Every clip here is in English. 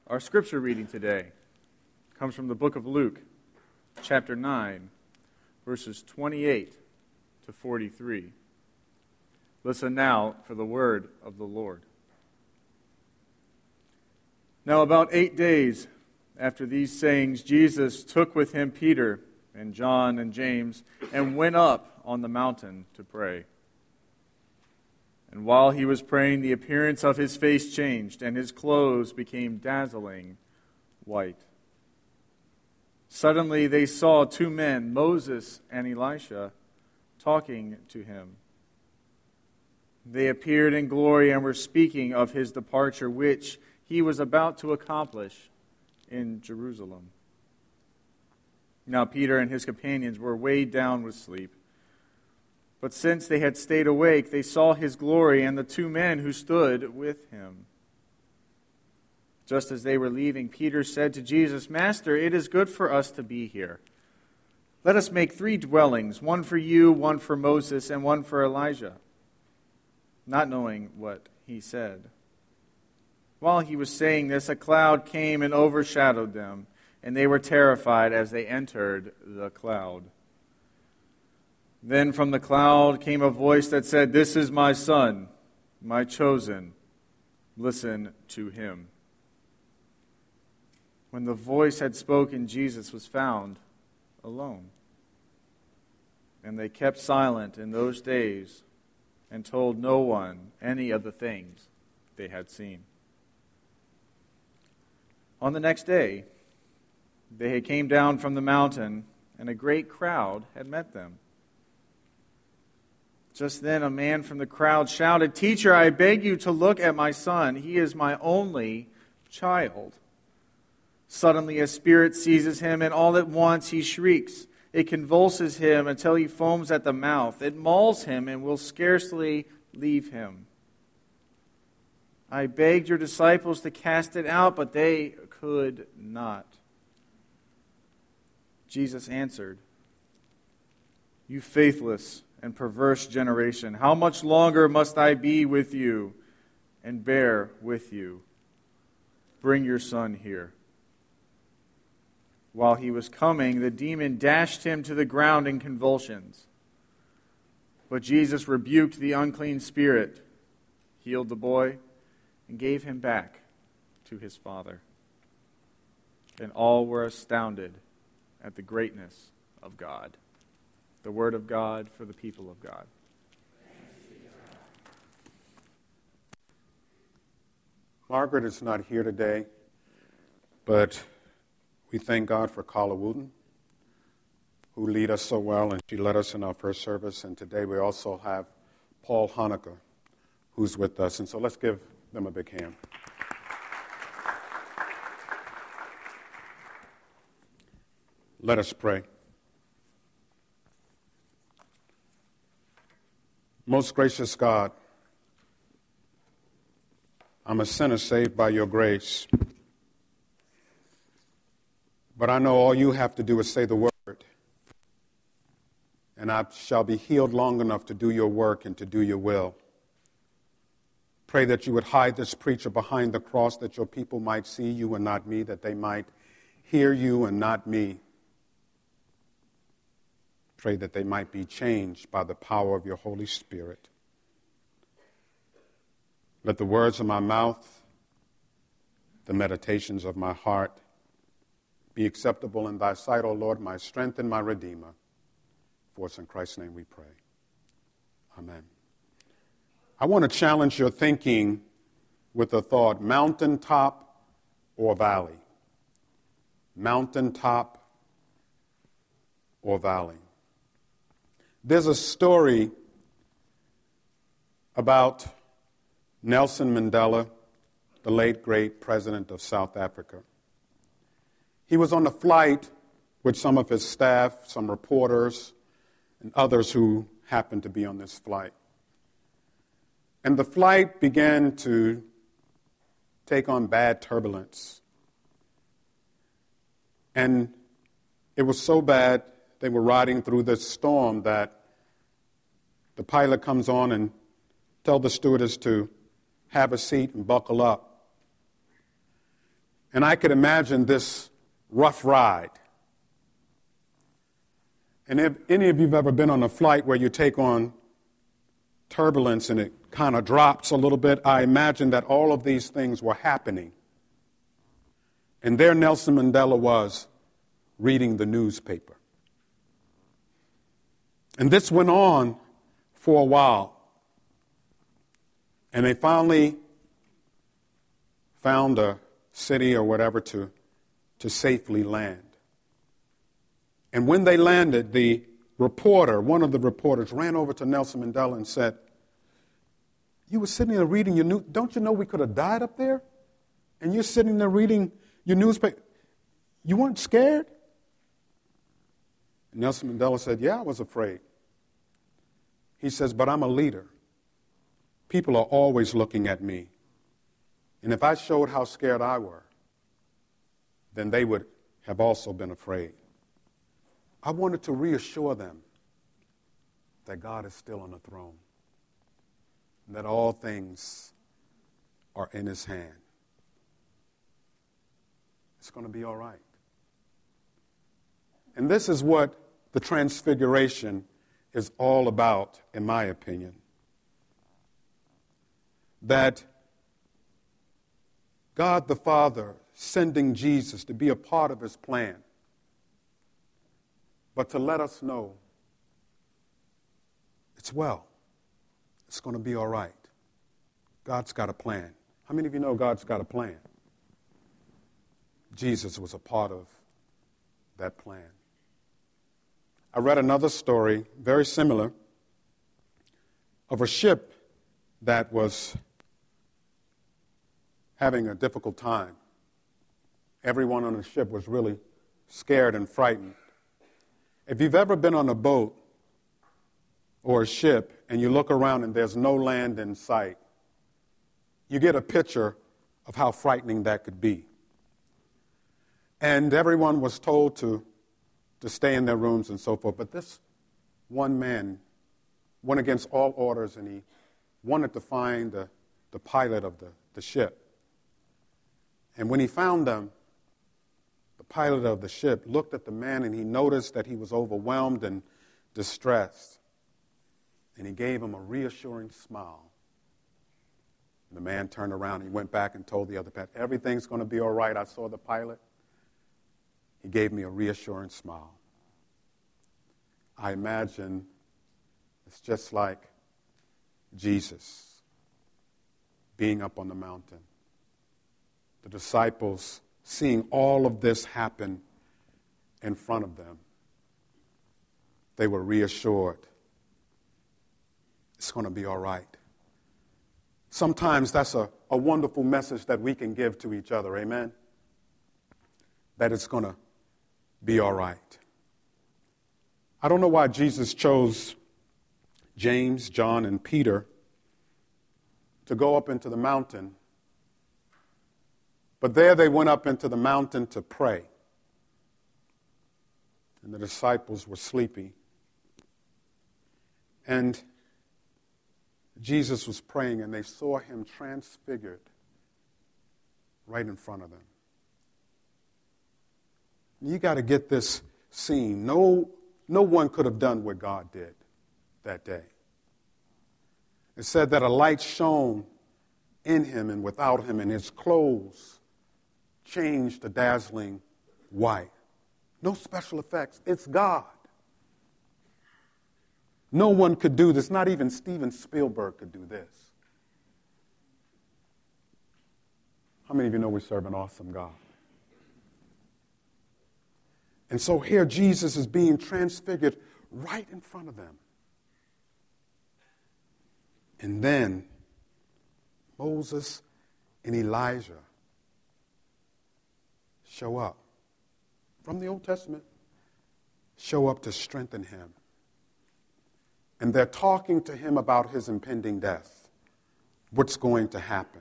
Our scripture reading today comes from the book of Luke, chapter 9, verses 28 to 43. Listen now for the word of the Lord. Now about 8 days after these sayings, Jesus took with him Peter and John and James and went up on the mountain to pray. And while he was praying, the appearance of his face changed, and his clothes became dazzling white. Suddenly they saw two men, Moses and Elisha, talking to him. They appeared in glory and were speaking of his departure, which he was about to accomplish in Jerusalem. Now Peter and his companions were weighed down with sleep. But since they had stayed awake, they saw his glory and the two men who stood with him. Just as they were leaving, Peter said to Jesus, "Master, it is good for us to be here. Let us make 3 dwellings, one for you, one for Moses, and one for Elijah," not knowing what he said. While he was saying this, a cloud came and overshadowed them, and they were terrified as they entered the cloud. Then from the cloud came a voice that said, "This is my Son, my chosen. Listen to him." When the voice had spoken, Jesus was found alone. And they kept silent in those days and told no one any of the things they had seen. On the next day, they came down from the mountain, and a great crowd had met them. Just then a man from the crowd shouted, "Teacher, I beg you to look at my son. He is my only child." Suddenly a spirit seizes him, and all at once he shrieks. It convulses him until he foams at the mouth. It mauls him and will scarcely leave him. I begged your disciples to cast it out, but they could not. Jesus answered, "You faithless and perverse generation, how much longer must I be with you and bear with you? Bring your son here." While he was coming, the demon dashed him to the ground in convulsions. But Jesus rebuked the unclean spirit, healed the boy, and gave him back to his father. And all were astounded at the greatness of God. The word of God for the people of God. Margaret is not here today, but we thank God for Carla Wooten, who lead us so well, and she led us in our first service. And today we also have Paul Hanukkah, who's with us. And so let's give them a big hand. Let us pray. Most gracious God, I'm a sinner saved by your grace. But I know all you have to do is say the word, and I shall be healed long enough to do your work and to do your will. Pray that you would hide this preacher behind the cross, that your people might see you and not me, that they might hear you and not me. Pray that they might be changed by the power of your Holy Spirit. Let the words of my mouth, the meditations of my heart, be acceptable in thy sight, O Lord, my strength and my Redeemer. For it's in Christ's name we pray. Amen. I want to challenge your thinking with the thought, mountaintop or valley? Mountaintop or valley? There's a story about Nelson Mandela, the late, great president of South Africa. He was on a flight with some of his staff, some reporters, and others who happened to be on this flight. And the flight began to take on bad turbulence. And it was so bad, they were riding through this storm that the pilot comes on and tells the stewardess to have a seat and buckle up. And I could imagine this rough ride. And if any of you have ever been on a flight where you take on turbulence and it kind of drops a little bit, I imagine that all of these things were happening. And there Nelson Mandela was reading the newspaper. And this went on for a while. And they finally found a city or whatever to safely land. And when they landed, one of the reporters, ran over to Nelson Mandela and said, "You were sitting there reading your news. Don't you know we could have died up there? And you're sitting there reading your newspaper. You weren't scared?" And Nelson Mandela said, "Yeah, I was afraid." He says, "But I'm a leader. People are always looking at me. And if I showed how scared I were, then they would have also been afraid. I wanted to reassure them that God is still on the throne, and that all things are in his hand. It's going to be all right." And this is what the Transfiguration is all about, in my opinion. That God the Father sending Jesus to be a part of his plan, but to let us know it's well. It's going to be all right. God's got a plan. How many of you know God's got a plan? Jesus was a part of that plan. I read another story, very similar, of a ship that was having a difficult time. Everyone on the ship was really scared and frightened. If you've ever been on a boat or a ship and you look around and there's no land in sight, you get a picture of how frightening that could be. And everyone was told to stay in their rooms and so forth. But this one man went against all orders, and he wanted to find the pilot of the ship. And when he found them, the pilot of the ship looked at the man, and he noticed that he was overwhelmed and distressed. And he gave him a reassuring smile. And the man turned around, and he went back and told the other pilot, "Everything's going to be all right. I saw the pilot. He gave me a reassuring smile." I imagine it's just like Jesus being up on the mountain. The disciples seeing all of this happen in front of them. They were reassured. It's going to be all right. Sometimes that's a wonderful message that we can give to each other, amen? That it's going to be all right. I don't know why Jesus chose James, John, and Peter to go up into the mountain, but there they went up into the mountain to pray. And the disciples were sleepy. And Jesus was praying, and they saw him transfigured right in front of them. You got to get this scene. No one could have done what God did that day. It said that a light shone in him and without him, and his clothes changed to dazzling white. No special effects. It's God. No one could do this. Not even Steven Spielberg could do this. How many of you know we serve an awesome God? And so here Jesus is being transfigured right in front of them. And then Moses and Elijah show up from the Old Testament, show up to strengthen him. And they're talking to him about his impending death, what's going to happen.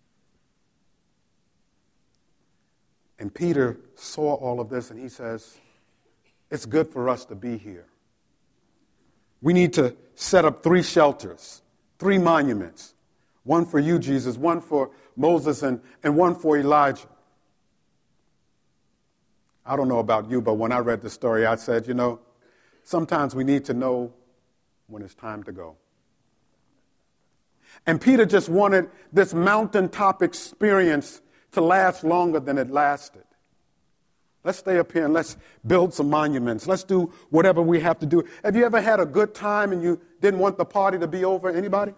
And Peter saw all of this, and he says, it's good for us to be here. We need to set up 3 shelters, 3 monuments, one for you, Jesus, one for Moses, and one for Elijah. I don't know about you, but when I read the story, I said, sometimes we need to know when it's time to go. And Peter just wanted this mountaintop experience to last longer than it lasted. Let's stay up here and let's build some monuments. Let's do whatever we have to do. Have you ever had a good time and you didn't want the party to be over? Anybody?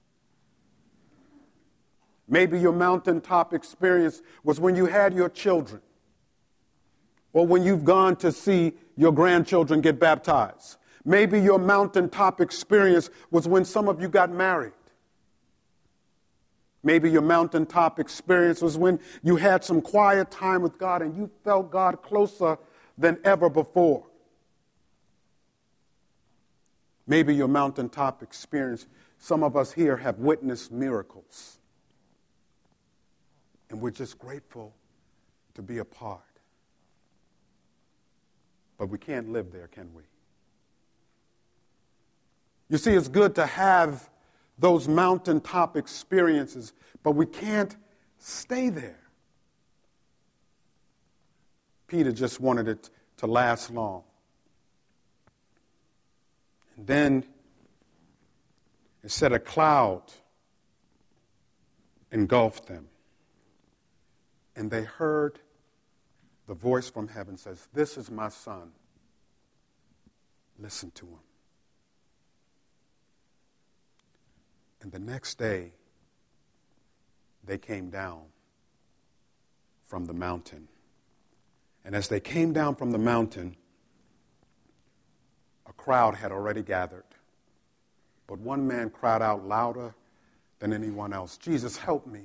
Maybe your mountaintop experience was when you had your children, or when you've gone to see your grandchildren get baptized. Maybe your mountaintop experience was when some of you got married. Maybe your mountaintop experience was when you had some quiet time with God and you felt God closer than ever before. Maybe your mountaintop experience, some of us here have witnessed miracles. And we're just grateful to be a part. But we can't live there, can we? You see, it's good to have those mountaintop experiences, but we can't stay there. Peter just wanted it to last long. And then it said a cloud engulfed them. And they heard the voice from heaven says, "This is my son. Listen to him." And the next day, they came down from the mountain. And as they came down from the mountain, a crowd had already gathered. But one man cried out louder than anyone else, "Jesus, help me.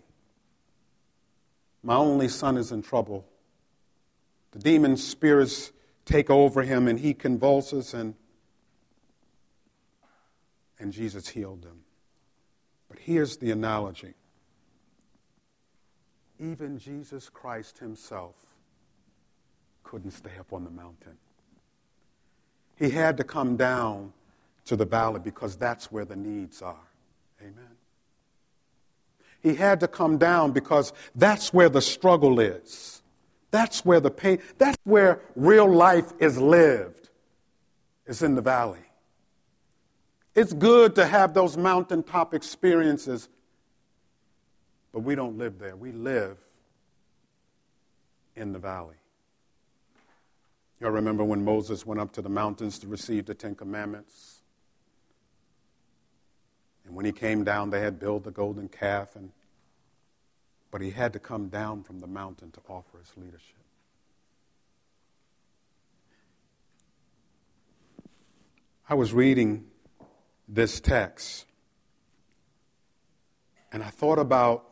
My only son is in trouble. The demon spirits take over him and he convulses, and Jesus healed him." But here's the analogy. Even Jesus Christ himself couldn't stay up on the mountain. He had to come down to the valley because that's where the needs are. Amen. He had to come down because that's where the struggle is. That's where the pain, that's where real life is lived, is in the valley. It's good to have those mountaintop experiences, but we don't live there. We live in the valley. Y'all remember when Moses went up to the mountains to receive the Ten Commandments? And when he came down, they had built the golden calf, but he had to come down from the mountain to offer his leadership. I was reading this text, and I thought about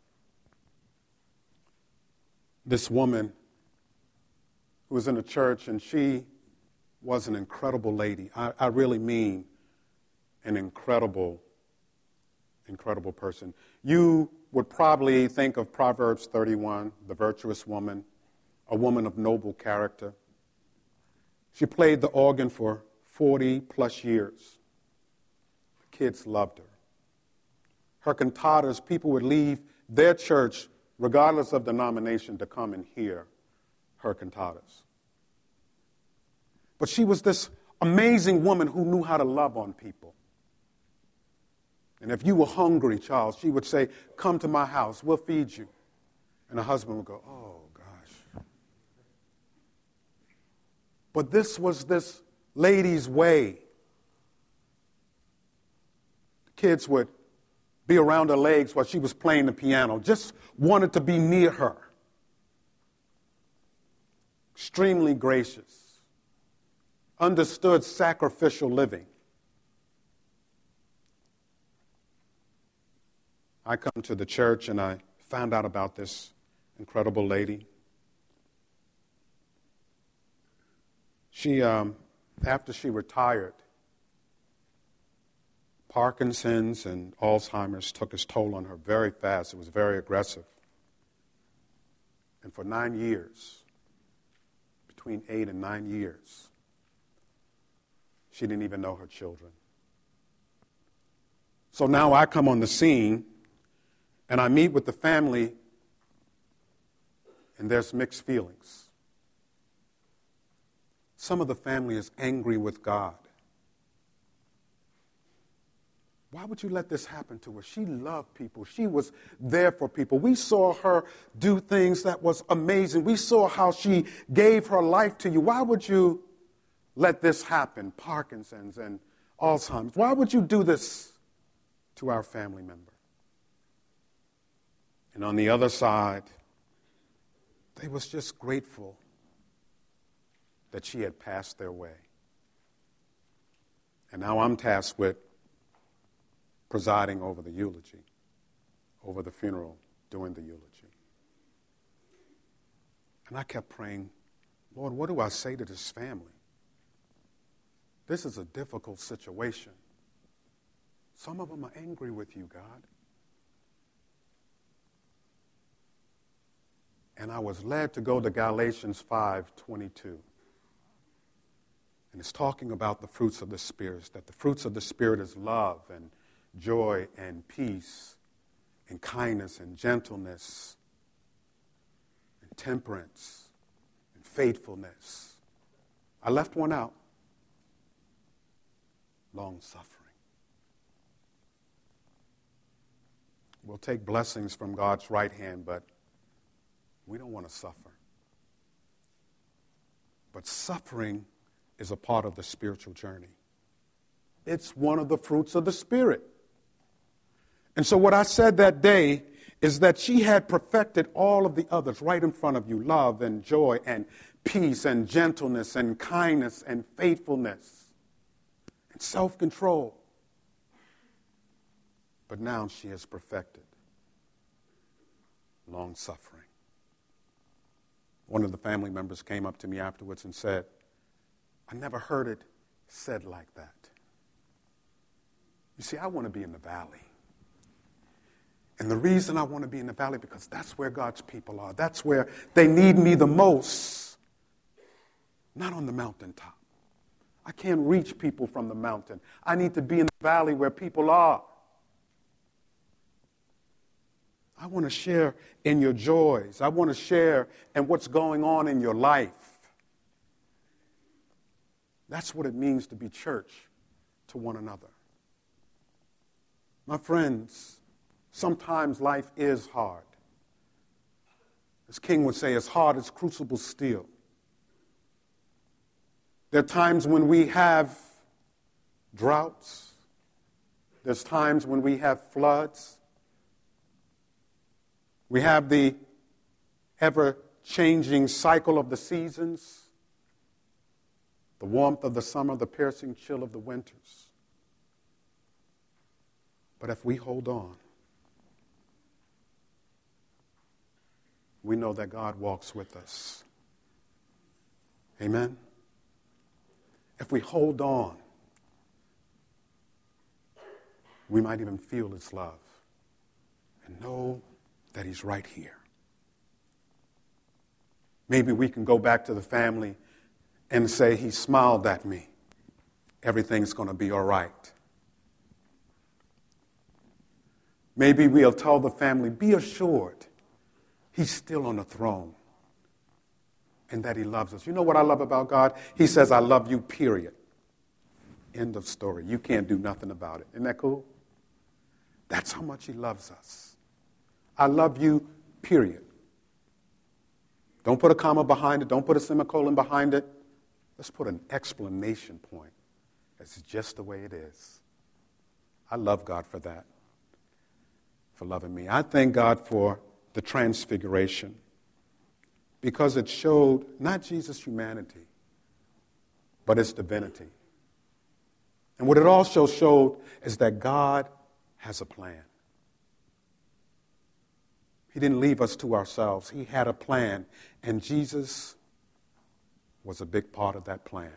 this woman who was in a church, and she was an incredible lady. I really mean an incredible person. You would probably think of Proverbs 31, the virtuous woman, a woman of noble character. She played the organ for 40 plus years. The kids loved her. Her cantatas, people would leave their church, regardless of denomination, to come and hear her cantatas. But she was this amazing woman who knew how to love on people. And if you were hungry, Charles, she would say, "Come to my house, we'll feed you." And her husband would go, "Oh, gosh." But this was this lady's way. The kids would be around her legs while she was playing the piano, just wanted to be near her. Extremely gracious, understood sacrificial living. I come to the church and I found out about this incredible lady. She, after she retired, Parkinson's and Alzheimer's took its toll on her very fast. It was very aggressive. And for 9 years, between 8 and 9 years, she didn't even know her children. So now I come on the scene and I meet with the family, and there's mixed feelings. Some of the family is angry with God. Why would you let this happen to her? She loved people. She was there for people. We saw her do things that was amazing. We saw how she gave her life to you. Why would you let this happen? Parkinson's and Alzheimer's. Why would you do this to our family member? And on the other side, they was just grateful that she had passed their way. And now I'm tasked with presiding over the eulogy, over the funeral, doing the eulogy. And I kept praying, Lord, what do I say to this family? This is a difficult situation. Some of them are angry with you, God. And I was led to go to Galatians 5:22. And it's talking about the fruits of the Spirit, that the fruits of the Spirit is love and joy and peace and kindness and gentleness and temperance and faithfulness. I left one out. Long-suffering. We'll take blessings from God's right hand, but we don't want to suffer. But suffering is a part of the spiritual journey. It's one of the fruits of the Spirit. And so what I said that day is that she had perfected all of the others right in front of you, love and joy and peace and gentleness and kindness and faithfulness and self-control. But now she has perfected long-suffering. One of the family members came up to me afterwards and said, I never heard it said like that. You see, I want to be in the valley. And the reason I want to be in the valley, because that's where God's people are. That's where they need me the most. Not on the mountaintop. I can't reach people from the mountain. I need to be in the valley where people are. I want to share in your joys. I want to share in what's going on in your life. That's what it means to be church to one another. My friends, sometimes life is hard. As King would say, as hard as crucible steel. There are times when we have droughts. There's times when we have floods. We have the ever-changing cycle of the seasons, the warmth of the summer, the piercing chill of the winters. But if we hold on, we know that God walks with us. Amen? If we hold on, we might even feel His love and know that He's right here. Maybe we can go back to the family and say, He smiled at me. Everything's going to be all right. Maybe we'll tell the family, be assured He's still on the throne and that He loves us. You know what I love about God? He says, I love you, period. End of story. You can't do nothing about it. Isn't that cool? That's how much He loves us. I love you, period. Don't put a comma behind it. Don't put a semicolon behind it. Let's put an exclamation point. It's just the way it is. I love God for that, for loving me. I thank God for the transfiguration because it showed not Jesus' humanity, but His divinity. And what it also showed is that God has a plan. He didn't leave us to ourselves. He had a plan, and Jesus was a big part of that plan.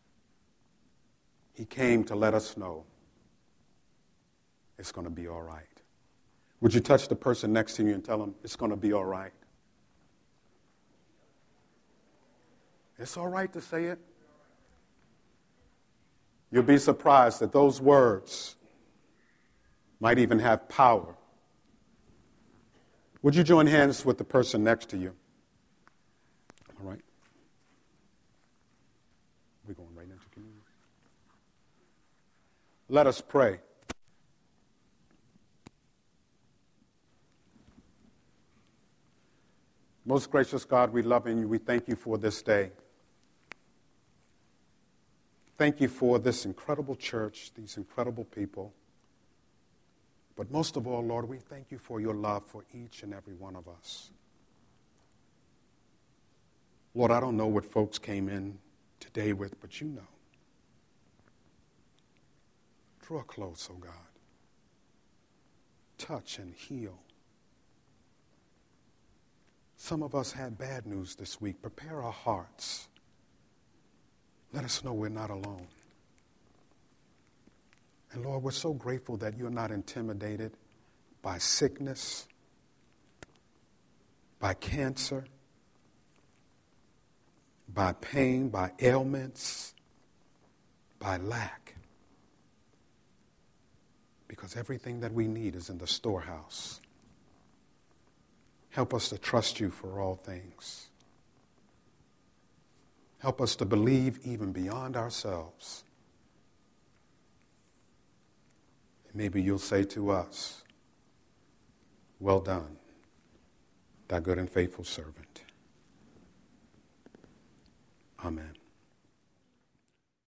He came to let us know it's going to be all right. Would you touch the person next to you and tell them it's going to be all right? It's all right to say it. You'll be surprised that those words might even have power. Would you join hands with the person next to you? All right. Let us pray. Most gracious God, we love you. We thank you for this day. Thank you for this incredible church, these incredible people. But most of all, Lord, we thank you for your love for each and every one of us. Lord, I don't know what folks came in today with, but you know. Draw close, oh God. Touch and heal. Some of us had bad news this week. Prepare our hearts. Let us know we're not alone. And Lord, we're so grateful that you're not intimidated by sickness, by cancer, by pain, by ailments, by lack. Because everything that we need is in the storehouse. Help us to trust you for all things. Help us to believe even beyond ourselves. And maybe you'll say to us, well done, thy good and faithful servant. Amen.